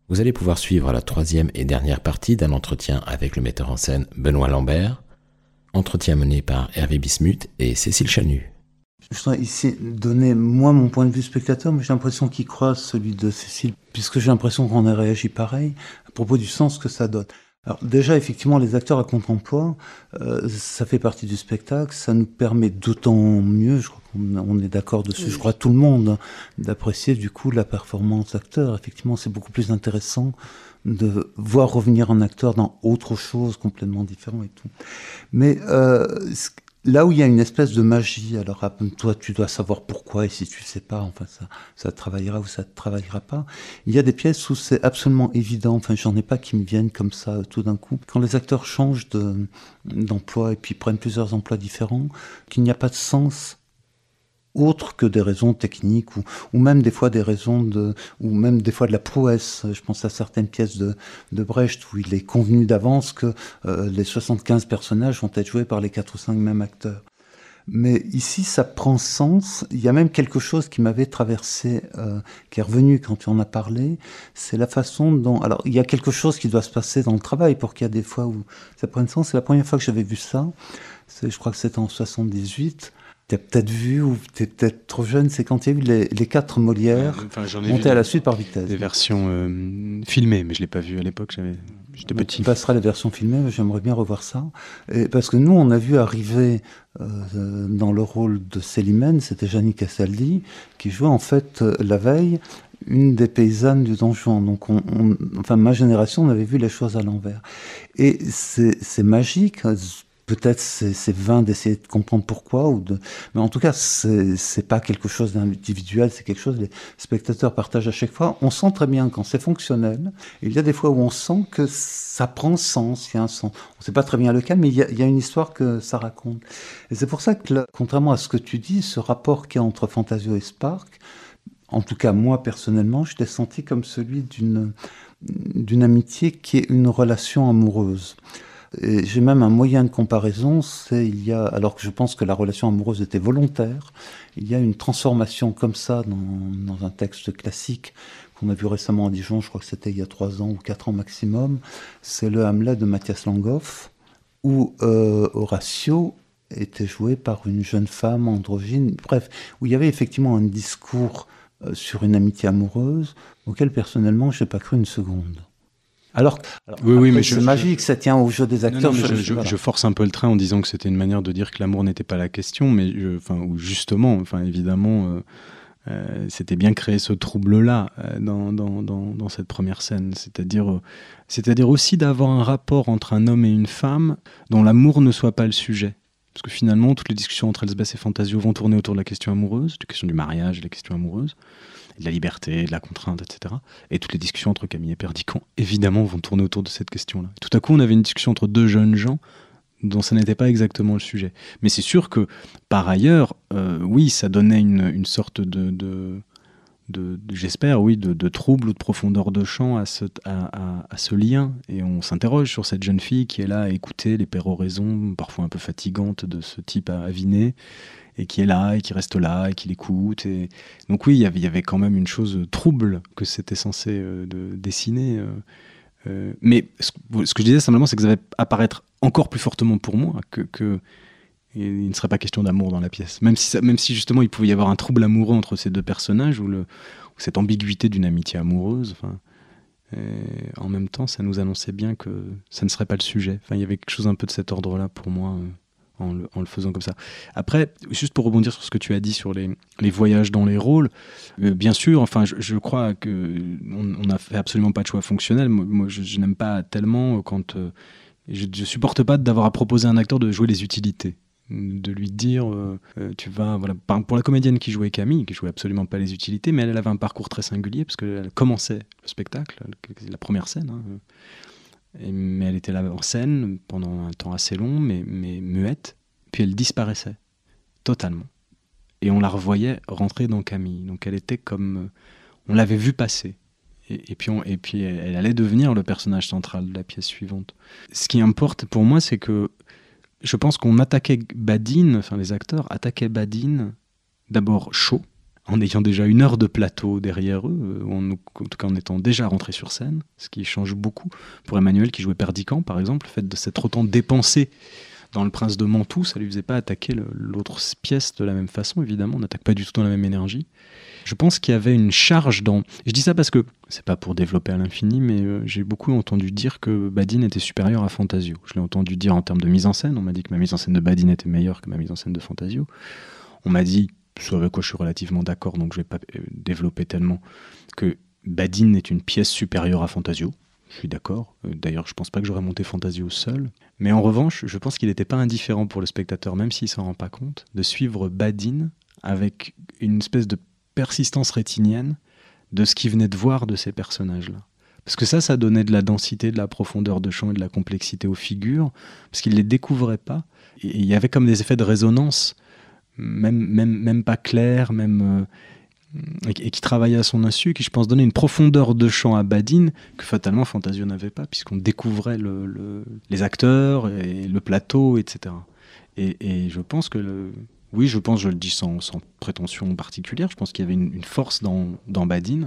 Vous allez pouvoir suivre la troisième et dernière partie d'un entretien avec le metteur en scène Benoît Lambert, entretien mené par Hervé Bismuth et Cécile Chanu. Je voudrais ici donner, moi, mon point de vue spectateur, mais j'ai l'impression qu'il croise celui de Cécile, puisque j'ai l'impression qu'on a réagi pareil à propos du sens que ça donne. Alors déjà, effectivement, les acteurs à contre-emploi, ça fait partie du spectacle, ça nous permet d'autant mieux, je crois qu'on est d'accord dessus, je crois tout le monde, hein, d'apprécier du coup la performance d'acteur. Effectivement, c'est beaucoup plus intéressant de voir revenir un acteur dans autre chose complètement différent et tout. Mais là où il y a une espèce de magie, alors toi tu dois savoir pourquoi, et si tu sais pas, enfin ça te travaillera ou ça te travaillera pas. Il y a des pièces où c'est absolument évident, enfin j'en ai pas qui me viennent comme ça tout d'un coup. Quand les acteurs changent d'emploi et puis prennent plusieurs emplois différents, qu'il n'y a pas de sens autre que des raisons techniques ou même des fois des raisons ou même des fois de la prouesse. Je pense à certaines pièces de Brecht où il est convenu d'avance que les 75 personnages vont être joués par les 4 ou 5 mêmes acteurs. Mais ici, ça prend sens. Il y a même quelque chose qui m'avait traversé, qui est revenu quand tu en as parlé. C'est la façon dont... Alors, il y a quelque chose qui doit se passer dans le travail pour qu'il y a des fois où ça prenne sens. C'est la première fois que j'avais vu ça. Je crois que c'était en 78. T'as peut-être vu, ou t'es peut-être trop jeune, c'est quand il y a eu les 4 Molières montés à la suite par vitesse. Des versions filmées, mais je ne l'ai pas vu à l'époque, j'étais petit. Tu passeras les versions filmées, j'aimerais bien revoir ça. Et parce que nous, on a vu arriver dans le rôle de Célimène, c'était Gianni Castaldi, qui jouait en fait la veille une des paysannes du Don Juan. Donc, enfin, ma génération, on avait vu les choses à l'envers. Et c'est magique. Peut-être c'est vain d'essayer de comprendre pourquoi, mais en tout cas, c'est pas quelque chose d'individuel, c'est quelque chose que les spectateurs partagent à chaque fois. On sent très bien quand c'est fonctionnel. Il y a des fois où on sent que ça prend sens, il y a un sens. On sait pas très bien lequel, mais il y a une histoire que ça raconte. Et c'est pour ça que, contrairement à ce que tu dis, ce rapport qu'il y a entre Fantasio et Spark, en tout cas moi personnellement, je l'ai senti comme celui d'une amitié qui est une relation amoureuse. Et j'ai même un moyen de comparaison, alors que je pense que la relation amoureuse était volontaire, il y a une transformation comme ça dans un texte classique qu'on a vu récemment à Dijon, je crois que c'était il y a 3 ans ou 4 ans maximum, c'est le Hamlet de Matthias Langhoff, où Horatio était joué par une jeune femme androgyne, bref, où il y avait effectivement un discours sur une amitié amoureuse auquel personnellement je n'ai pas cru une seconde. Alors oui, mais c'est magique, ça tient au jeu des acteurs. Je force un peu le train en disant que c'était une manière de dire que l'amour n'était pas la question, mais ou justement, évidemment, c'était bien créer ce trouble-là dans cette première scène, c'est-à-dire aussi d'avoir un rapport entre un homme et une femme dont l'amour ne soit pas le sujet. Parce que finalement, toutes les discussions entre Elsbeth et Fantasio vont tourner autour de la question amoureuse, la question du mariage et la question amoureuse, de la liberté, de la contrainte, etc. Et toutes les discussions entre Camille et Perdiccas, évidemment, vont tourner autour de cette question-là. Et tout à coup, on avait une discussion entre 2 jeunes gens dont ça n'était pas exactement le sujet. Mais c'est sûr que, par ailleurs, oui, ça donnait une sorte j'espère, oui, de trouble ou de profondeur de champ à ce lien. Et on s'interroge sur cette jeune fille qui est là à écouter les péroraisons, parfois un peu fatigantes, de ce type aviné, et qui est là, et qui reste là, et qui l'écoute. Et... Donc oui, il y avait quand même une chose trouble que c'était censé dessiner. Mais ce que je disais simplement, c'est que ça va apparaître encore plus fortement pour moi que il ne serait pas question d'amour dans la pièce. Même si justement il pouvait y avoir un trouble amoureux entre ces 2 personnages, ou cette ambiguïté d'une amitié amoureuse, en même temps, ça nous annonçait bien que ça ne serait pas le sujet. Il y avait quelque chose un peu de cet ordre-là pour moi, en le faisant comme ça. Après, juste pour rebondir sur ce que tu as dit sur les voyages dans les rôles, bien sûr, je crois qu'on n'a fait absolument pas de choix fonctionnel. Moi, je n'aime pas tellement quand... je supporte pas d'avoir à proposer à un acteur de jouer les utilités. De lui dire tu vas pour la comédienne qui jouait Camille, qui jouait absolument pas les utilités, mais elle avait un parcours très singulier parce qu'elle commençait le spectacle, la première scène, mais elle était là en scène pendant un temps assez long, mais muette, puis elle disparaissait totalement et on la revoyait rentrer dans Camille, donc elle était comme on l'avait vue passer. Et puis elle allait devenir le personnage central de la pièce suivante. Ce qui importe pour moi, c'est que je pense qu'on attaquait Badine, les acteurs attaquaient Badine d'abord chaud, en ayant déjà 1 heure de plateau derrière eux, en tout cas en étant déjà rentrés sur scène, ce qui change beaucoup. Pour Emmanuel qui jouait Perdican, par exemple, le fait de s'être autant dépensé dans Le Prince de Mantoue, ça lui faisait pas attaquer l'autre pièce de la même façon, évidemment, on n'attaque pas du tout dans la même énergie. Je pense qu'il y avait une charge dans... Je dis ça parce que, c'est pas pour développer à l'infini, mais j'ai beaucoup entendu dire que Badine était supérieur à Fantasio. Je l'ai entendu dire en termes de mise en scène, on m'a dit que ma mise en scène de Badine était meilleure que ma mise en scène de Fantasio. On m'a dit, ce avec quoi je suis relativement d'accord, donc je vais pas développer tellement, que Badine est une pièce supérieure à Fantasio. Je suis d'accord. D'ailleurs, je pense pas que j'aurais monté Fantasio seul. Mais en revanche, je pense qu'il n'était pas indifférent pour le spectateur, même s'il s'en rend pas compte, de suivre Badine avec une espèce de persistance rétinienne de ce qu'il venait de voir de ces personnages-là. Parce que ça donnait de la densité, de la profondeur de champ et de la complexité aux figures, parce qu'il les découvrait pas. Et il y avait comme des effets de résonance, même pas clairs, et qui travaillait à son insu, qui, je pense, donnait une profondeur de champ à Badine que fatalement Fantasio n'avait pas, puisqu'on découvrait les acteurs et le plateau, etc. Et je pense que... Oui, je le dis sans prétention particulière, je pense qu'il y avait une force dans Badine,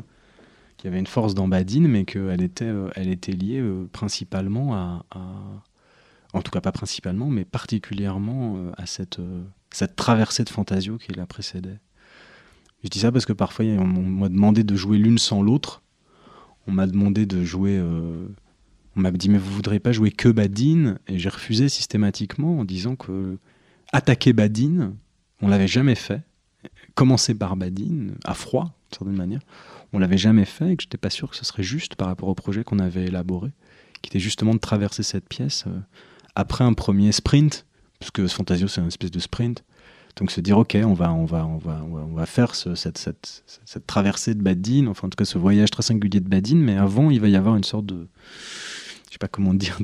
mais qu'elle était liée principalement en tout cas pas principalement, mais particulièrement à cette traversée de Fantasio qui la précédait. Je dis ça parce que parfois on m'a demandé de jouer l'une sans l'autre. On m'a demandé de jouer... on m'a dit, mais vous voudrez pas jouer que Badine ? Et j'ai refusé systématiquement en disant que attaquer Badine, on l'avait jamais fait. Commencer par Badine, à froid, d'une certaine manière, on l'avait jamais fait et que j'étais pas sûr que ce serait juste par rapport au projet qu'on avait élaboré, qui était justement de traverser cette pièce après un premier sprint, parce que Fantasio c'est une espèce de sprint. Donc se dire ok, on va faire cette traversée de Badine, enfin en tout cas ce voyage très singulier de Badine, mais avant il va y avoir une sorte de, je sais pas comment dire,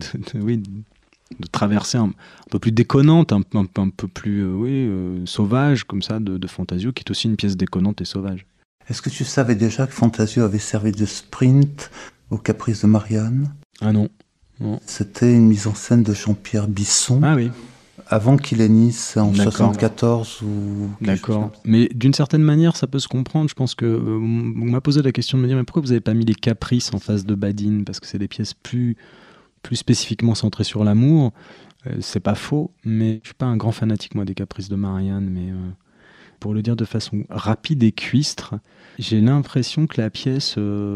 de traversée un peu plus déconnante, un peu plus sauvage comme ça de Fantasio, qui est aussi une pièce déconnante et sauvage. Est-ce que tu savais déjà que Fantasio avait servi de sprint au Caprice de Marianne ? Ah non. C'était une mise en scène de Jean-Pierre Bisson. Ah oui. Avant qu'il ait Nice en 74 ou... D'accord. Mais d'une certaine manière, ça peut se comprendre. Je pense que on m'a posé la question de me dire mais pourquoi vous n'avez pas mis les Caprices en face de Badine ? Parce que c'est des pièces plus spécifiquement centrées sur l'amour. C'est pas faux, mais je suis pas un grand fanatique moi des Caprices de Marianne. Mais pour le dire de façon rapide et cuistre, j'ai l'impression que la pièce...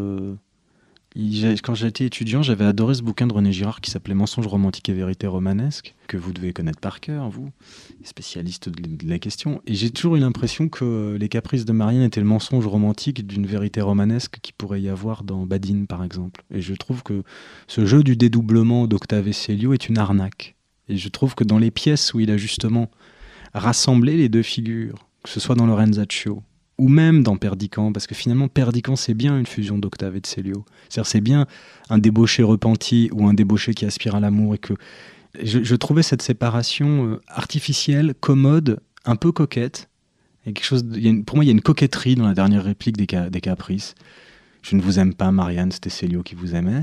Quand j'étais étudiant, j'avais adoré ce bouquin de René Girard qui s'appelait Mensonges romantiques et vérités romanesques, que vous devez connaître par cœur, vous, spécialiste de la question. Et j'ai toujours eu l'impression que les Caprices de Marianne étaient le mensonge romantique d'une vérité romanesque qui pourrait y avoir dans Badine, par exemple. Et je trouve que ce jeu du dédoublement d'Octave et Célio est une arnaque. Et je trouve que dans les pièces où il a justement rassemblé les deux figures, que ce soit dans Lorenzaccio, ou même dans Perdican, parce que finalement Perdican c'est bien une fusion d'Octave et de Célio. C'est-à-dire c'est bien un débauché repenti ou un débauché qui aspire à l'amour, et que je trouvais cette séparation artificielle, commode, un peu coquette. Et quelque chose pour moi il y a une coquetterie dans la dernière réplique des Caprices. Je ne vous aime pas Marianne, c'était Célio qui vous aimait.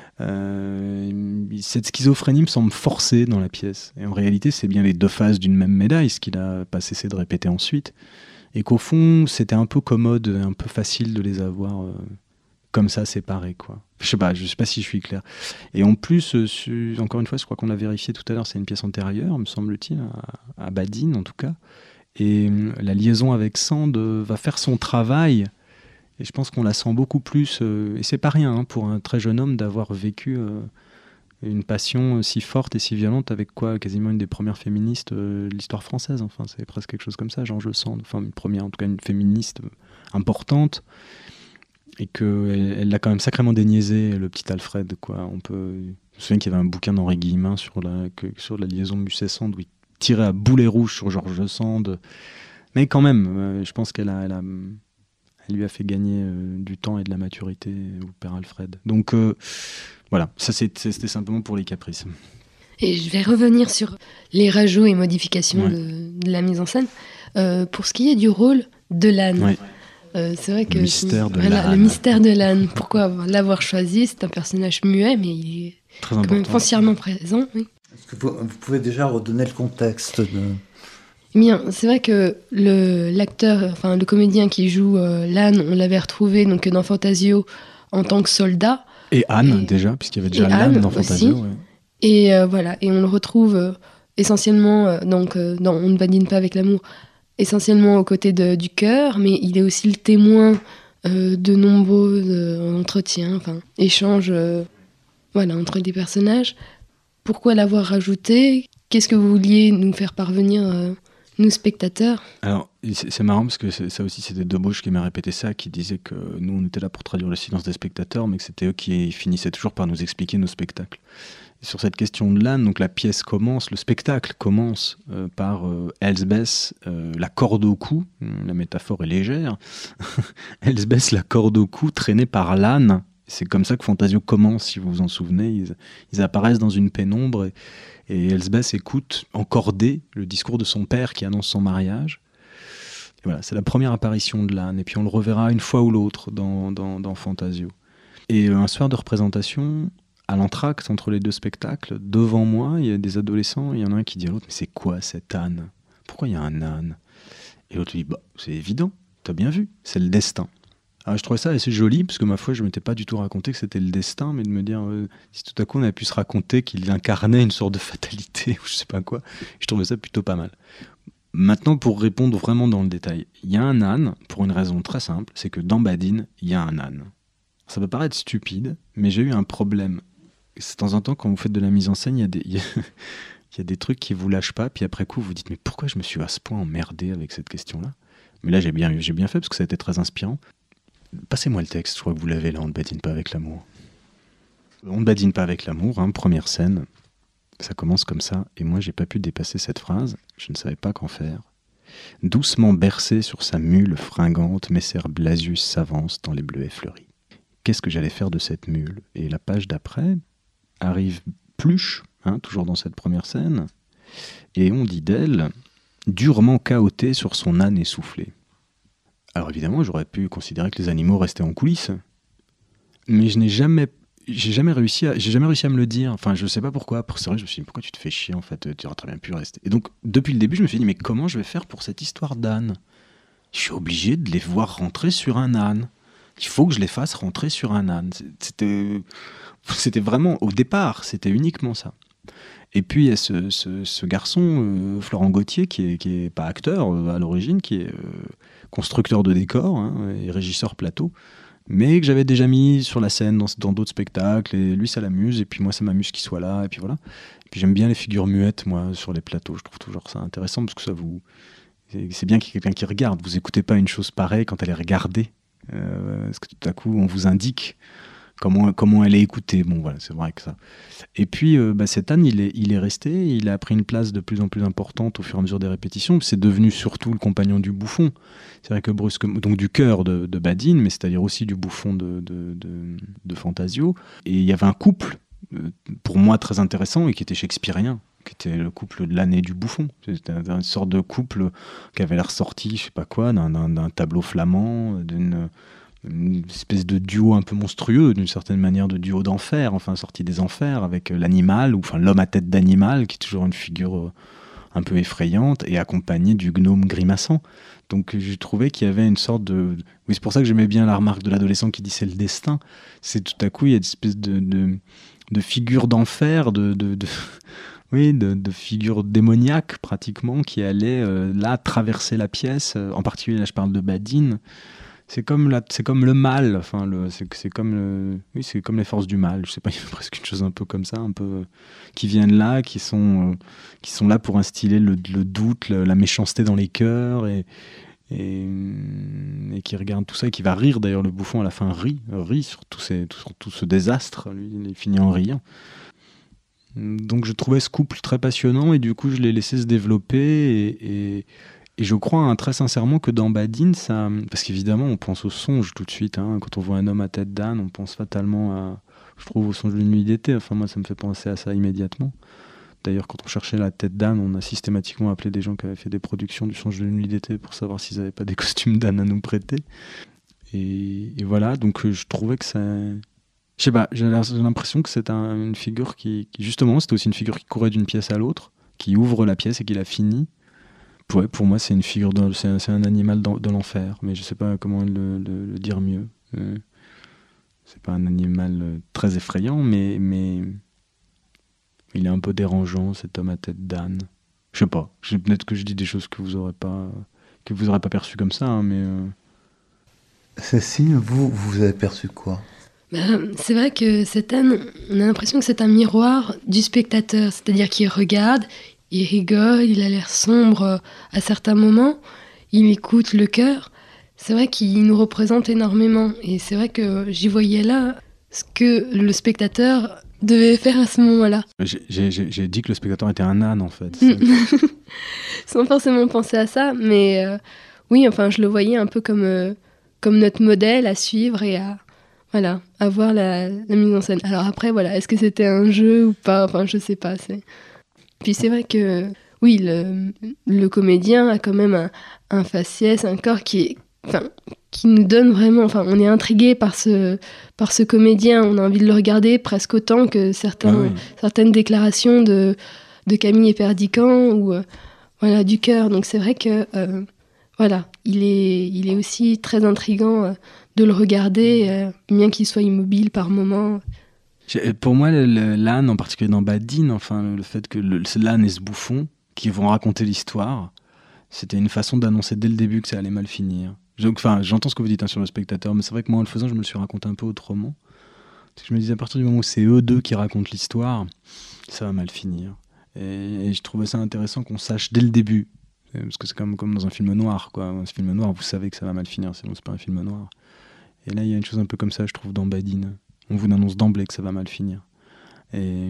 Cette schizophrénie me semble forcée dans la pièce. Et en réalité c'est bien les deux faces d'une même médaille, ce qu'il n'a pas cessé de répéter ensuite. Et qu'au fond, c'était un peu commode, un peu facile de les avoir comme ça, séparés, quoi. Je sais pas si je suis clair. Et en plus, encore une fois, je crois qu'on l'a vérifié tout à l'heure, c'est une pièce antérieure, me semble-t-il, à Badine en tout cas. Et la liaison avec Sand va faire son travail. Et je pense qu'on la sent beaucoup plus. Et c'est pas rien pour un très jeune homme d'avoir vécu une passion si forte et si violente avec quasiment une des premières féministes de l'histoire française. Enfin, c'est presque quelque chose comme ça, George Sand. Enfin, une première, en tout cas, une féministe importante. Et qu'elle l'a quand même sacrément déniaisé, le petit Alfred, quoi. Je me souviens qu'il y avait un bouquin d'Henri Guillemin sur la liaison Musset-Sand où il tirait à boulet rouge sur George Sand. Mais quand même, je pense qu'elle lui a fait gagner du temps et de la maturité au père Alfred. Donc, voilà, ça c'était simplement pour les Caprices. Et je vais revenir sur les rajouts et modifications de la mise en scène. Pour ce qui est du rôle de l'âne, c'est vrai que le mystère de l'âne, pourquoi l'avoir choisi ? C'est un personnage muet, mais il est quand même foncièrement présent. Oui. Est-ce que vous pouvez déjà redonner le contexte Bien, c'est vrai que le comédien qui joue l'âne, on l'avait retrouvé donc dans Fantasio en tant que soldat. Et Anne déjà, puisqu'il y avait déjà l'âne dans Fantasio. Ouais. Et voilà, et on le retrouve essentiellement dans On ne badine pas avec l'amour, essentiellement aux côtés du cœur, mais il est aussi le témoin de nombreux entretiens, échanges entre les personnages. Pourquoi l'avoir rajouté ? Qu'est-ce que vous vouliez nous faire parvenir, nous spectateurs ? Alors, c'est marrant parce que ça aussi, c'était Debauche qui m'a répété ça, qui disait que nous, on était là pour traduire le silence des spectateurs, mais que c'était eux qui finissaient toujours par nous expliquer nos spectacles. Et sur cette question de l'âne, donc la pièce commence, le spectacle commence par Elsbeth, la corde au cou, la métaphore est légère, Elsbeth, la corde au cou, traînée par l'âne. C'est comme ça que Fantasio commence, si vous vous en souvenez. Ils apparaissent dans une pénombre et Elsbeth écoute, encordée, le discours de son père qui annonce son mariage. Et voilà, c'est la première apparition de l'âne. Et puis on le reverra une fois ou l'autre dans Fantasio. Et un soir de représentation, à l'entracte entre les deux spectacles, devant moi, il y a des adolescents, il y en a un qui dit à l'autre « Mais c'est quoi cet âne ? Pourquoi il y a un âne ?» Et l'autre dit « C'est évident, t'as bien vu, c'est le destin. » Alors, je trouvais ça assez joli, parce que ma foi, je ne m'étais pas du tout raconté que c'était le destin, mais de me dire, si tout à coup on avait pu se raconter qu'il incarnait une sorte de fatalité, ou je sais pas quoi, je trouvais ça plutôt pas mal. Maintenant, pour répondre vraiment dans le détail, il y a un âne, pour une raison très simple, c'est que dans Badine, il y a un âne. Ça peut paraître stupide, mais j'ai eu un problème. De temps en temps, quand vous faites de la mise en scène, il y a des trucs qui vous lâchent pas, puis après coup, vous dites, mais pourquoi je me suis à ce point emmerdé avec cette question-là ? Mais là, j'ai bien fait, parce que ça a été très inspirant. Passez-moi le texte, je crois que vous l'avez là, On ne badine pas avec l'amour. On ne badine pas avec l'amour, première scène. Ça commence comme ça, et moi j'ai pas pu dépasser cette phrase, je ne savais pas qu'en faire. Doucement bercé sur sa mule fringante, Messer Blasius s'avance dans les bleuets fleuris. Qu'est-ce que j'allais faire de cette mule ? Et la page d'après arrive Pluche, toujours dans cette première scène, et on dit d'elle, durement cahotée sur son âne essoufflé. Alors évidemment, j'aurais pu considérer que les animaux restaient en coulisses, mais j'ai jamais réussi à me le dire. Enfin, je sais pas pourquoi. C'est vrai, je me suis dit, pourquoi tu te fais chier en fait ? Tu aurais très bien pu rester. Et donc, depuis le début, je me suis dit, mais comment je vais faire pour cette histoire d'âne ? Je suis obligé de les voir rentrer sur un âne. Il faut que je les fasse rentrer sur un âne. C'était vraiment, au départ, c'était uniquement ça. Et puis il y a ce garçon, Florent Gauthier, qui est pas acteur à l'origine, qui est constructeur de décors et régisseur plateau, mais que j'avais déjà mis sur la scène dans d'autres spectacles, et lui ça l'amuse, et puis moi ça m'amuse qu'il soit là, et puis voilà. Et puis j'aime bien les figures muettes, moi, sur les plateaux, je trouve toujours ça intéressant, parce que c'est bien qu'il y ait quelqu'un qui regarde, vous écoutez pas une chose pareille quand elle est regardée, parce que tout à coup on vous indique comment elle est écoutée. Bon voilà, c'est vrai que ça. Et puis cet âne, il est resté, il a pris une place de plus en plus importante au fur et à mesure des répétitions. C'est devenu surtout le compagnon du bouffon. C'est vrai que brusquement, donc du cœur de Badine, mais c'est-à-dire aussi du bouffon de Fantasio. Et il y avait un couple, pour moi très intéressant et qui était shakespearien, qui était le couple de l'âne et du bouffon. C'était une sorte de couple qui avait l'air sorti, je sais pas quoi, d'un tableau flamand, une espèce de duo un peu monstrueux, d'une certaine manière, de duo d'enfer, enfin sorti des enfers, avec l'animal, ou enfin l'homme à tête d'animal, qui est toujours une figure un peu effrayante, et accompagné du gnome grimaçant. Donc j'ai trouvé qu'il y avait une sorte de... Oui, c'est pour ça que j'aimais bien la remarque de l'adolescent qui dit c'est le destin. C'est tout à coup, il y a une espèce de figure d'enfer, de figure démoniaque pratiquement, qui allait là traverser la pièce. En particulier, là je parle de Badine. C'est comme le mal, enfin c'est comme les forces du mal. Je sais pas, il y a presque une chose un peu comme ça, un peu qui viennent là, qui sont là pour instiller le doute, la méchanceté dans les cœurs et qui regardent tout ça et qui va rire. D'ailleurs, le bouffon à la fin rit sur tout ce désastre. Lui, il finit en riant. Donc je trouvais ce couple très passionnant et du coup je l'ai laissé se développer et je crois très sincèrement que dans Badine, ça... Parce qu'évidemment, on pense au songe tout de suite. Quand on voit un homme à tête d'âne, on pense fatalement au songe d'une nuit d'été. Enfin, moi, ça me fait penser à ça immédiatement. D'ailleurs, quand on cherchait la tête d'âne, on a systématiquement appelé des gens qui avaient fait des productions du songe d'une nuit d'été pour savoir s'ils n'avaient pas des costumes d'âne à nous prêter. Et voilà, donc je trouvais que ça... Je sais pas, j'ai l'impression que c'est une figure qui... Justement, c'était aussi une figure qui courait d'une pièce à l'autre, qui ouvre la pièce et qui la finit. Ouais, pour moi, c'est une figure, c'est un animal de l'enfer, mais je sais pas comment le dire mieux. C'est pas un animal très effrayant, mais il est un peu dérangeant, cet homme à tête d'âne. Je sais pas. Peut-être que je dis des choses que vous aurez pas perçues comme ça, hein, mais. Cécile, vous avez perçu quoi? C'est vrai que cet âne, on a l'impression que c'est un miroir du spectateur, c'est-à-dire qu'il regarde, il rigole, il a l'air sombre à certains moments, il écoute le cœur. C'est vrai qu'il nous représente énormément, et c'est vrai que j'y voyais là ce que le spectateur devait faire à ce moment-là. J'ai dit que le spectateur était un âne, en fait. Sans forcément penser à ça, mais oui, enfin, je le voyais un peu comme notre modèle à suivre et à voir la mise en scène. Alors après, voilà, est-ce que c'était un jeu ou pas? Enfin, je sais pas. Puis c'est vrai que, oui, le comédien a quand même un faciès, un corps qui nous donne vraiment... Enfin, on est intrigué par ce comédien, on a envie de le regarder presque autant que certaines déclarations de Camille Éperdican ou du Cœur. Donc c'est vrai que, il est aussi très intriguant de le regarder, bien qu'il soit immobile par moments. Pour moi, l'âne, en particulier dans Badine, enfin, le fait que l'âne et ce bouffon qui vont raconter l'histoire, c'était une façon d'annoncer dès le début que ça allait mal finir. Enfin, j'entends ce que vous dites sur le spectateur, mais c'est vrai que moi, en le faisant, je me le suis raconté un peu autrement. Parce que je me disais, à partir du moment où c'est eux deux qui racontent l'histoire, ça va mal finir. Et je trouvais ça intéressant qu'on sache dès le début. Parce que c'est comme dans un film noir, quoi. Un film noir, vous savez que ça va mal finir, sinon c'est pas un film noir. Et là, il y a une chose un peu comme ça, je trouve, dans Badine. On vous annonce d'emblée que ça va mal finir. Et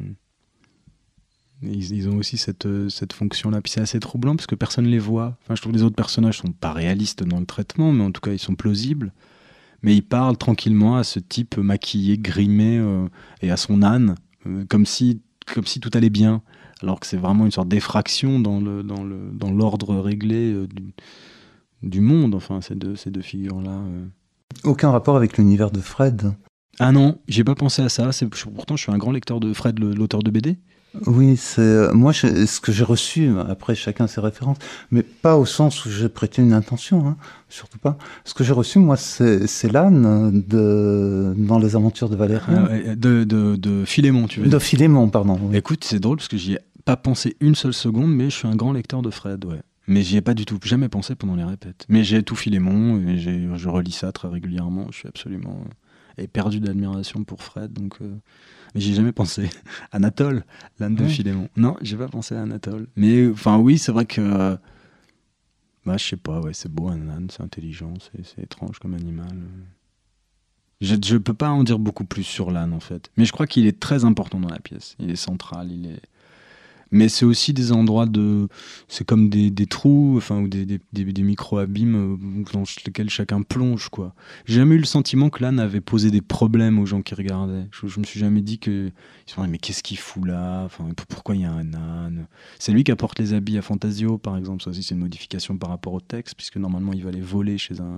ils ont aussi cette fonction-là. Puis c'est assez troublant parce que personne ne les voit. Enfin, je trouve que les autres personnages sont pas réalistes dans le traitement, mais en tout cas, ils sont plausibles. Mais ils parlent tranquillement à ce type maquillé, grimé, et à son âne, comme si tout allait bien. Alors que c'est vraiment une sorte d'effraction dans l'ordre réglé du monde, enfin, ces deux figures-là. Aucun rapport avec l'univers de Fred? Ah non, j'ai pas pensé à ça. Pourtant, je suis un grand lecteur de Fred, l'auteur de BD. Oui, c'est moi ce que j'ai reçu, après chacun ses références, mais pas au sens où j'ai prêté une intention, hein, surtout pas. Ce que j'ai reçu, moi, c'est l'âne dans les aventures de Valérien. De Philémon, tu veux dire. De Philémon, pardon. Oui. Écoute, c'est drôle parce que j'y ai pas pensé une seule seconde, mais je suis un grand lecteur de Fred, ouais. Mais j'y ai pas du tout, jamais pensé pendant les répètes. Mais j'ai tout Philémon, et je relis ça très régulièrement, je suis absolument éperdu d'admiration pour Fred, donc... Mais j'y ai jamais pensé. Anatole, l'âne de Philémon. Non, j'ai pas pensé à Anatole. Mais enfin, oui, c'est vrai que... je sais pas, ouais, c'est beau un âne, c'est intelligent, c'est étrange comme animal. Je peux pas en dire beaucoup plus sur l'âne, en fait. Mais je crois qu'il est très important dans la pièce. Il est central, Mais c'est aussi des endroits c'est comme des trous, enfin, ou des micro-abîmes dans lesquels chacun plonge, quoi. J'ai jamais eu le sentiment que l'âne avait posé des problèmes aux gens qui regardaient. Je me suis jamais dit ils se disaient, mais qu'est-ce qu'il fout là? Enfin, pourquoi il y a un âne? C'est lui qui apporte les habits à Fantasio, par exemple. Ça aussi, c'est une modification par rapport au texte, puisque normalement, il va aller voler chez un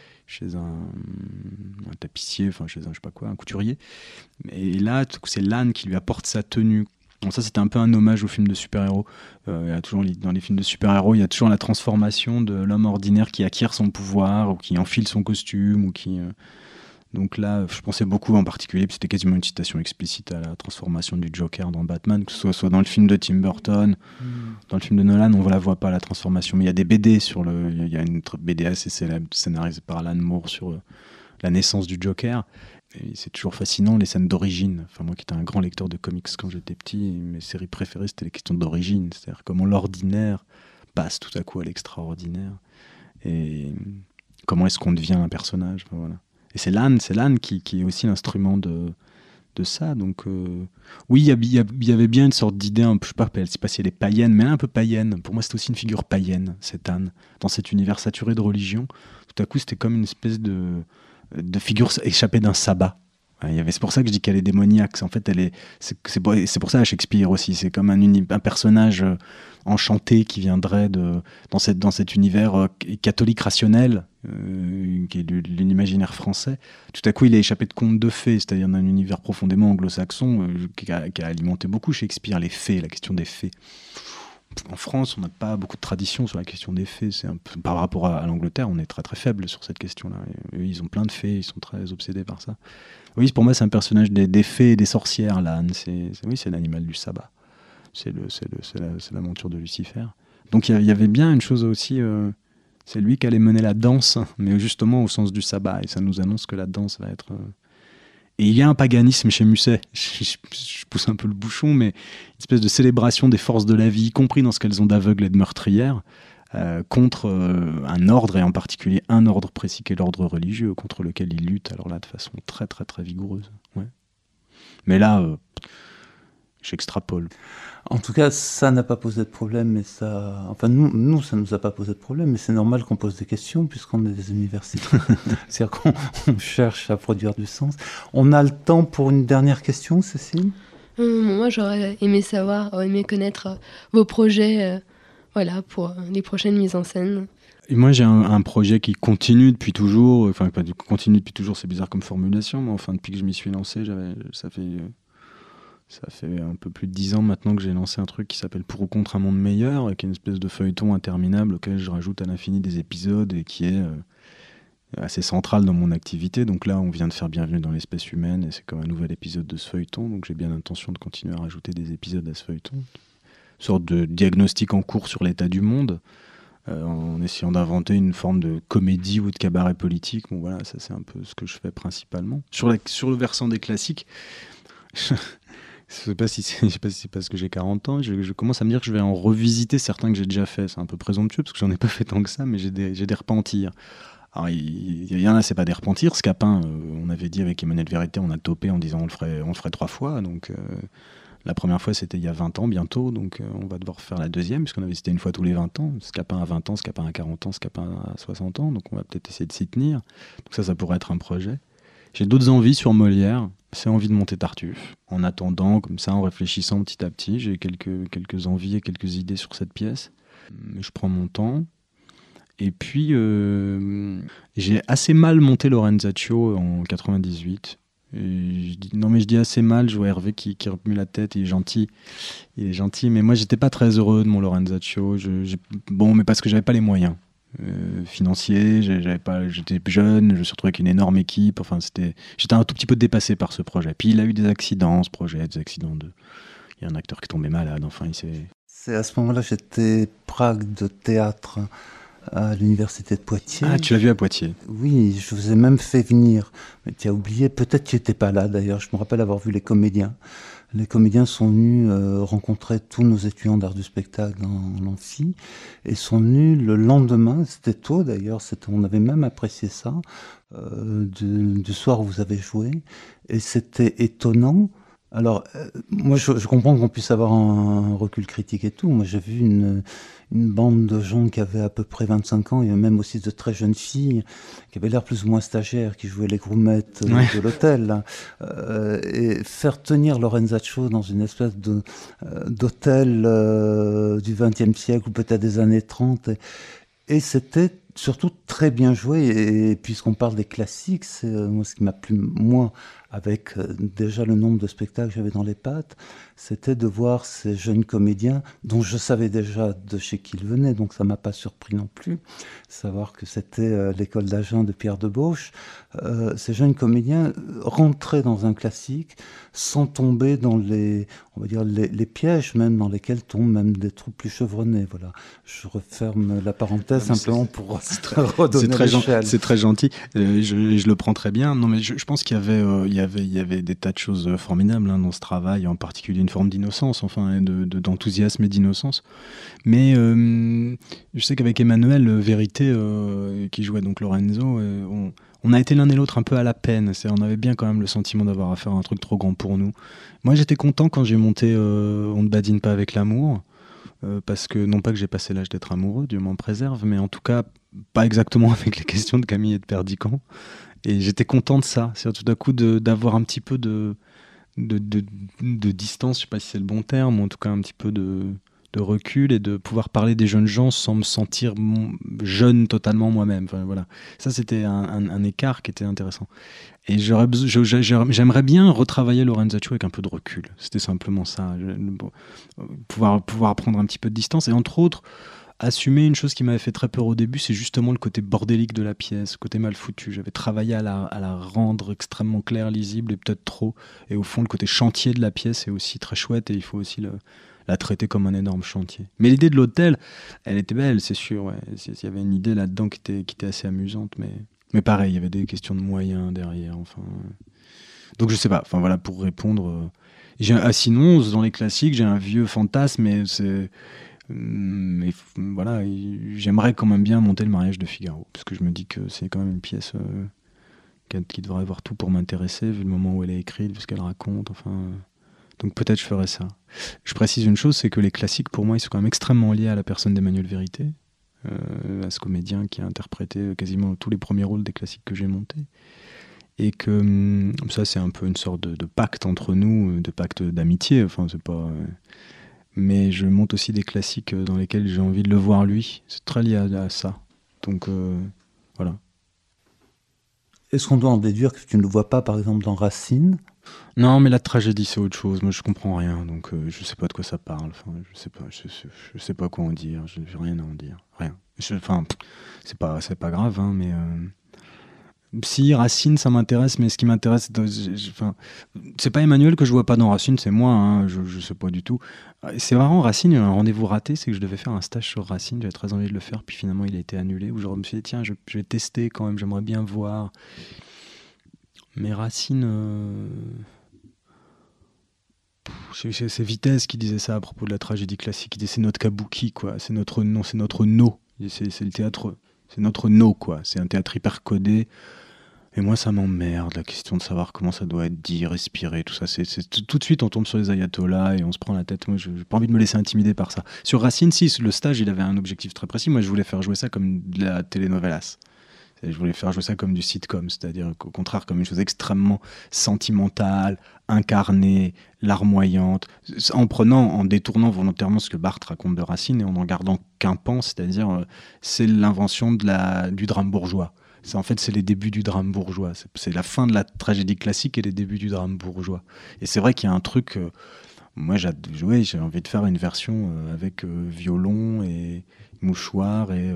tapissier, enfin, chez un, je sais pas quoi, un couturier. Et là, c'est l'âne qui lui apporte sa tenue. Donc ça, c'était un peu un hommage aux films de super-héros. Dans les films de super-héros, il y a toujours la transformation de l'homme ordinaire qui acquiert son pouvoir, ou qui enfile son costume, ou qui... Donc là, je pensais beaucoup en particulier, puis c'était quasiment une citation explicite à la transformation du Joker dans Batman, que ce soit dans le film de Tim Burton, dans le film de Nolan, on ne la voit pas, la transformation. Mais il y a des BD il y a une BD assez célèbre, scénarisée par Alan Moore sur la naissance du Joker. Et c'est toujours fascinant, les scènes d'origine. Enfin, moi qui étais un grand lecteur de comics quand j'étais petit, mes séries préférées, c'était les questions d'origine. C'est-à-dire comment l'ordinaire passe tout à coup à l'extraordinaire. Et comment est-ce qu'on devient un personnage. Enfin, voilà. Et c'est l'âne qui est aussi l'instrument de ça. Donc, oui, il y avait bien une sorte d'idée, je sais pas si elle est païenne, mais un peu païenne. Pour moi, c'était aussi une figure païenne, cet âne. Dans cet univers saturé de religion, tout à coup, c'était comme une espèce de figure échappée d'un sabbat. C'est pour ça que je dis qu'elle est démoniaque. En fait, c'est pour ça à Shakespeare aussi. C'est comme un personnage enchanté qui viendrait dans cet univers catholique rationnel, qui est l'imaginaire français. Tout à coup, il est échappé de contes de fées, c'est-à-dire d'un univers profondément anglo-saxon qui a alimenté beaucoup Shakespeare, les fées, la question des fées. En France, on n'a pas beaucoup de tradition sur la question des fées. C'est un peu, par rapport à l'Angleterre, on est très très faible sur cette question-là. Et eux, ils ont plein de fées, ils sont très obsédés par ça. Oui, pour moi, c'est un personnage des fées et des sorcières, l'âne. C'est l'animal du sabbat. C'est l'aventure de Lucifer. Donc il y avait bien une chose aussi, c'est lui qui allait mener la danse, mais justement au sens du sabbat. Et ça nous annonce que la danse va être... Et il y a un paganisme chez Musset, je pousse un peu le bouchon, mais une espèce de célébration des forces de la vie, y compris dans ce qu'elles ont d'aveugle et de meurtrière, contre un ordre, et en particulier un ordre précis qui est l'ordre religieux, contre lequel ils luttent, alors là, de façon très très très vigoureuse. Ouais. Mais là, j'extrapole. En tout cas, ça n'a pas posé de problème, mais ça... Enfin, nous, ça nous a pas posé de problème, mais c'est normal qu'on pose des questions, puisqu'on est des universités. C'est-à-dire qu'on cherche à produire du sens. On a le temps pour une dernière question, Cécile ? Moi, j'aurais aimé connaître vos projets pour les prochaines mises en scène. Et moi, j'ai un projet qui continue depuis toujours. Enfin, pas continue depuis toujours, c'est bizarre comme formulation, mais enfin, depuis que je m'y suis lancé, ça fait un peu plus de 10 ans maintenant que j'ai lancé un truc qui s'appelle Pour ou contre un monde meilleur, qui est une espèce de feuilleton interminable auquel je rajoute à l'infini des épisodes et qui est assez central dans mon activité. Donc là, on vient de faire Bienvenue dans l'espèce humaine et c'est comme un nouvel épisode de ce feuilleton. Donc j'ai bien l'intention de continuer à rajouter des épisodes à ce feuilleton. Une sorte de diagnostic en cours sur l'état du monde, en essayant d'inventer une forme de comédie ou de cabaret politique. Bon voilà, ça c'est un peu ce que je fais principalement. Sur le versant des classiques... Je sais pas si c'est parce que j'ai 40 ans, je commence à me dire que je vais en revisiter certains que j'ai déjà fait. C'est un peu présomptueux parce que j'en ai pas fait tant que ça, mais j'ai des repentirs. Alors il y en a, c'est pas des repentirs. Scapin, on avait dit avec Emmanuel Vérité, on a topé en disant on le ferait 3 fois. Donc la première fois c'était il y a 20 ans bientôt, donc on va devoir faire la deuxième puisqu'on avait cité une fois tous les 20 ans. Scapin à 20 ans, Scapin à 40 ans, Scapin à 60 ans, donc on va peut-être essayer de s'y tenir. Donc ça pourrait être un projet. J'ai d'autres envies sur Molière, c'est envie de monter Tartuffe. En attendant, comme ça, en réfléchissant petit à petit, j'ai quelques envies et quelques idées sur cette pièce. Mais je prends mon temps. Et puis, j'ai assez mal monté Lorenzaccio en 98. Et je dis assez mal, je vois Hervé qui remue la tête, il est gentil, mais moi j'étais pas très heureux de mon Lorenzaccio, mais parce que j'avais pas les moyens financiers, j'étais jeune, je me suis retrouvé avec une énorme équipe, enfin j'étais un tout petit peu dépassé par ce projet. Puis il a eu des accidents, ce projet, il y a un acteur qui est tombé malade, enfin C'est à ce moment-là j'étais prague de théâtre à l'université de Poitiers. Ah, tu l'as vu à Poitiers? Oui, je vous ai même fait venir. Mais tu as oublié, peut-être tu n'étais pas là d'ailleurs. Je me rappelle avoir vu les comédiens. Les comédiens sont venus rencontrer tous nos étudiants d'art du spectacle dans l'amphi et sont venus le lendemain, c'était tôt d'ailleurs, on avait même apprécié ça, du soir où vous avez joué. Et c'était étonnant. Alors, moi, je comprends qu'on puisse avoir un recul critique et tout. Moi, j'ai vu une bande de gens qui avaient à peu près 25 ans, et même aussi de très jeunes filles, qui avaient l'air plus ou moins stagiaires, qui jouaient les groumettes de l'hôtel. Et faire tenir Lorenzaccio dans une espèce d'hôtel du XXe siècle, ou peut-être des années 30, et c'était surtout très bien joué. Et puisqu'on parle des classiques, c'est moi ce qui m'a plu, moi, avec déjà le nombre de spectacles que j'avais dans les pattes, c'était de voir ces jeunes comédiens dont je savais déjà de chez qui ils venaient, donc ça m'a pas surpris non plus, savoir que c'était l'école d'Agen de Pierre Debauche. Ces jeunes comédiens rentraient dans un classique sans tomber dans les pièges même dans lesquels tombent même des troupes plus chevronnés. Voilà, je referme la parenthèse simplement pour redonner l'échelle. C'est très gentil, je le prends très bien. Non, mais je pense qu'il y avait des tas de choses formidables dans ce travail, en particulier une forme d'innocence, enfin, d'enthousiasme et d'innocence. Mais je sais qu'avec Emmanuel Vérité, qui jouait donc Lorenzo, on a été l'un et l'autre un peu à la peine. On avait bien quand même le sentiment d'avoir affaire à un truc trop grand pour nous. Moi, j'étais content quand j'ai monté On ne badine pas avec l'amour, parce que, non pas que j'ai passé l'âge d'être amoureux, Dieu m'en préserve, mais en tout cas, pas exactement avec les questions de Camille et de Perdican. Et j'étais content de ça, c'est tout à coup d'avoir un petit peu de distance, je sais pas si c'est le bon terme, ou en tout cas un petit peu de recul, et de pouvoir parler des jeunes gens sans me sentir jeune totalement moi-même. Enfin, voilà. Ça, c'était un écart qui était intéressant. Et j'aimerais bien retravailler Lorenzaccio avec un peu de recul. C'était simplement ça. Pouvoir prendre un petit peu de distance. Et entre autres, assumer une chose qui m'avait fait très peur au début, c'est justement le côté bordélique de la pièce, le côté mal foutu. J'avais travaillé à la rendre extrêmement claire, lisible, et peut-être trop. Et au fond, le côté chantier de la pièce est aussi très chouette, et il faut aussi la traiter comme un énorme chantier. Mais l'idée de l'hôtel, elle était belle, c'est sûr. Ouais. Il y avait une idée là-dedans qui était assez amusante, mais pareil, il y avait des questions de moyens derrière. Enfin, donc je sais pas. Enfin voilà, pour répondre. Sinon, dans les classiques, j'ai un vieux fantasme, mais voilà, j'aimerais quand même bien monter le mariage de Figaro, parce que je me dis que c'est quand même une pièce qui devrait avoir tout pour m'intéresser, vu le moment où elle est écrite, vu ce qu'elle raconte. Enfin, donc peut-être je ferais ça. Je précise une chose, c'est que les classiques, pour moi, ils sont quand même extrêmement liés à la personne d'Emmanuel Vérité, à ce comédien qui a interprété quasiment tous les premiers rôles des classiques que j'ai montés. Et que ça, c'est un peu une sorte de pacte entre nous, de pacte d'amitié. Enfin, c'est pas. Mais je monte aussi des classiques dans lesquels j'ai envie de le voir lui. C'est très lié à ça. Donc, voilà. Est-ce qu'on doit en déduire que tu ne le vois pas, par exemple, dans Racine ? Non, mais la tragédie, c'est autre chose. Moi, je comprends rien, donc je sais pas de quoi ça parle. Enfin, je sais pas quoi en dire. Je n'ai rien à en dire. Rien. Enfin, c'est pas grave, hein, mais... Si, Racine, ça m'intéresse, mais ce qui m'intéresse, c'est pas Emmanuel que je vois pas dans Racine, c'est moi, hein, je sais pas du tout. C'est marrant, Racine, il y a un rendez-vous raté, c'est que je devais faire un stage sur Racine, j'avais très envie de le faire, puis finalement il a été annulé, où je me suis dit, tiens, je vais tester quand même, j'aimerais bien voir. Mais Racine... C'est Vitesse qui disait ça à propos de la tragédie classique, il disait c'est notre kabuki, quoi, c'est notre no, c'est le théâtre... C'est notre no, quoi. C'est un théâtre hyper codé. Et moi, ça m'emmerde, la question de savoir comment ça doit être dit, respirer, tout ça. Tout de suite, on tombe sur les ayatollahs et on se prend la tête. Moi, je n'ai pas envie de me laisser intimider par ça. Sur Racine, si, le stage, il avait un objectif très précis. Moi, je voulais faire jouer ça comme de la telenovelas. Je voulais faire jouer ça comme du sitcom, c'est-à-dire qu'au contraire, comme une chose extrêmement sentimentale, incarnée, larmoyante, en détournant volontairement ce que Barthes raconte de Racine et en gardant qu'un pan, c'est-à-dire c'est l'invention du drame bourgeois. C'est les débuts du drame bourgeois. C'est la fin de la tragédie classique et les débuts du drame bourgeois. Et c'est vrai qu'il y a un truc... moi, j'ai envie de faire une version avec violon et mouchoir et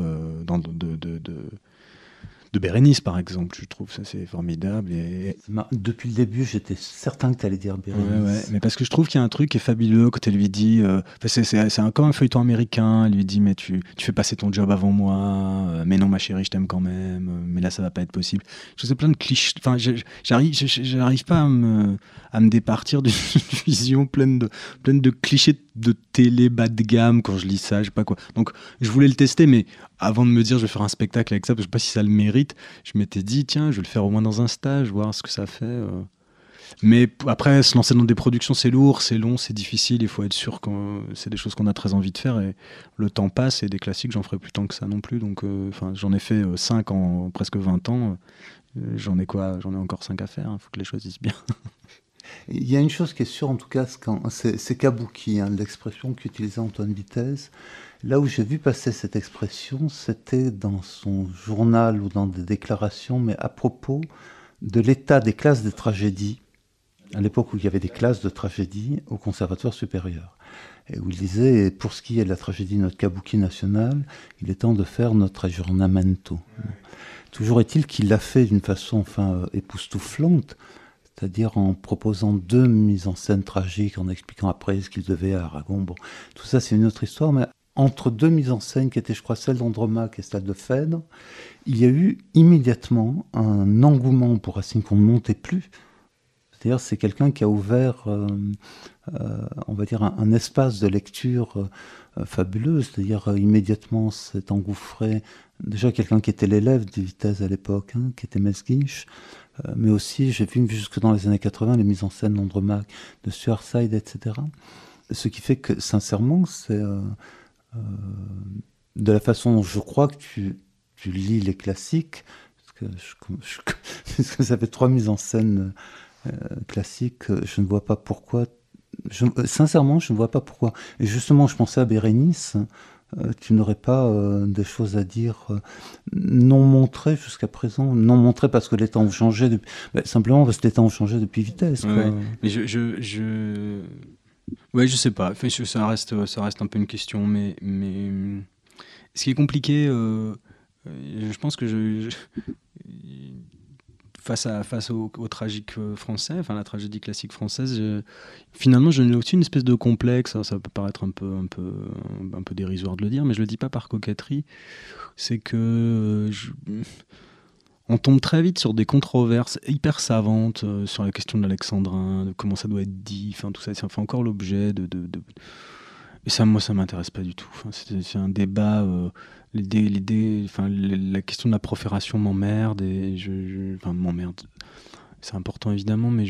de Bérénice, par exemple. Je trouve ça, c'est formidable. Depuis le début, j'étais certain que tu allais dire Bérénice. Ouais, mais parce que je trouve qu'il y a un truc qui est fabuleux quand elle lui dit... c'est comme un feuilleton américain. Elle lui dit, mais tu fais passer ton job avant moi. Mais non, ma chérie, je t'aime quand même. Mais là, ça va pas être possible. Je sais, plein de clichés. Enfin, j'arrive pas à me départir d'une vision pleine de clichés de télé bas de gamme quand je lis ça, je sais pas quoi. Donc, je voulais le tester, mais avant de me dire je vais faire un spectacle avec ça, parce que je sais pas si ça le mérite, je m'étais dit tiens, je vais le faire au moins dans un stage, voir ce que ça fait. Mais après, se lancer dans des productions, c'est lourd, c'est long, c'est difficile, il faut être sûr que c'est des choses qu'on a très envie de faire, et le temps passe, et des classiques, j'en ferai plus tant que ça non plus. Donc, j'en ai fait 5 en presque 20 ans, j'en ai encore 5 à faire, il faut que je les choisisse bien. Il y a une chose qui est sûre, en tout cas, c'est kabuki, hein, l'expression qu'utilisait Antoine Vitesse. Là où j'ai vu passer cette expression, c'était dans son journal ou dans des déclarations, mais à propos de l'état des classes de tragédie, à l'époque où il y avait des classes de tragédie au Conservatoire supérieur. Et où il disait, pour ce qui est de la tragédie, notre kabuki national, il est temps de faire notre aggiornamento. Toujours est-il qu'il l'a fait d'une façon époustouflante, c'est-à-dire en proposant 2 mises en scène tragiques, en expliquant après ce qu'il devait à Aragon. Bon, tout ça, c'est une autre histoire, mais entre 2 mises en scène, qui étaient, je crois, celle d'Andromaque et celle de Phèdre, il y a eu immédiatement un engouement pour Racine qu'on ne montait plus. C'est-à-dire, c'est quelqu'un qui a ouvert, on va dire, un espace de lecture fabuleux. C'est-à-dire, immédiatement, s'est engouffré, déjà quelqu'un qui était l'élève de Vitesse à l'époque, hein, qui était Mesguich, mais aussi, j'ai vu jusque dans les années 80 les mises en scène d'Andromaque, de Suarside, etc. Ce qui fait que, sincèrement, c'est de la façon dont je crois que tu lis les classiques, parce que ça fait 3 mises en scène classiques, je ne vois pas pourquoi. Sincèrement, je ne vois pas pourquoi. Et justement, je pensais à Bérénice, tu n'aurais pas des choses à dire non montrées jusqu'à présent, non montrées parce que les temps ont changé, simplement parce que les temps ont changé depuis vitesse. Quoi. Ouais. Mais ouais, je sais pas. Enfin, ça reste un peu une question, mais ce qui est compliqué, je pense que face au tragique français, enfin la tragédie classique française, finalement, je n'ai aussi une espèce de complexe. Ça peut paraître un peu dérisoire de le dire, mais je le dis pas par coquetterie. C'est que on tombe très vite sur des controverses hyper savantes sur la question de l'alexandrin, de comment ça doit être dit, enfin tout ça, ça fait encore l'objet de... Et ça, moi, ça m'intéresse pas du tout. Enfin, c'est un débat. La question de la profération m'emmerde enfin, m'emmerde. C'est important évidemment, mais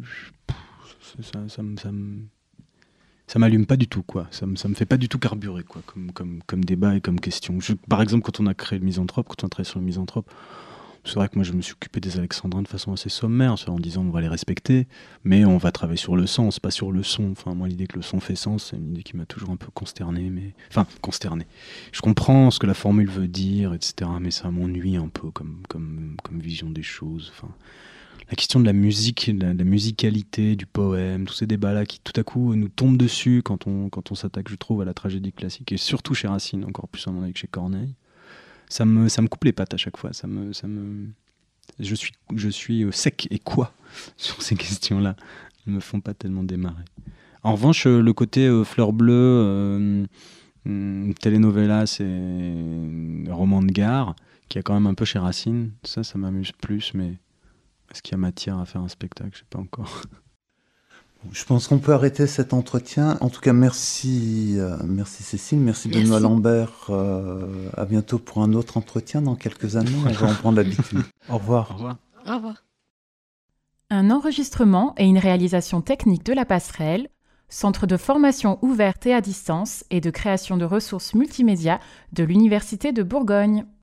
ça m'allume pas du tout, quoi. Ça me fait pas du tout carburer, quoi, comme débat et comme question. Par exemple, quand on a créé le Misanthrope, quand on a travaillé sur le Misanthrope, c'est vrai que moi je me suis occupé des alexandrins de façon assez sommaire, en disant on va les respecter, mais on va travailler sur le sens, pas sur le son. Enfin, moi l'idée que le son fait sens, c'est une idée qui m'a toujours un peu consterné. Consterné. Je comprends ce que la formule veut dire, etc., mais ça m'ennuie un peu comme vision des choses. Enfin, la question de la musique, de la musicalité, du poème, tous ces débats-là qui tout à coup nous tombent dessus quand on s'attaque, je trouve, à la tragédie classique, et surtout chez Racine, encore plus à mon avis que chez Corneille. Ça me coupe les pattes à chaque fois. Je suis sec et quoi sur ces questions-là. Elles me font pas tellement démarrer. En revanche, le côté fleur bleue, telenovelas et roman de gare, qui a quand même un peu chez Racine, ça m'amuse plus, mais est-ce qu'il y a matière à faire un spectacle ? Je sais pas encore. Je pense qu'on peut arrêter cet entretien. En tout cas, merci Cécile, merci Benoît Lambert. À bientôt pour un autre entretien dans quelques années. On va en prendre l'habitude. Au revoir. Au revoir. Au revoir. Un enregistrement et une réalisation technique de La Passerelle, centre de formation ouverte et à distance et de création de ressources multimédia de l'Université de Bourgogne.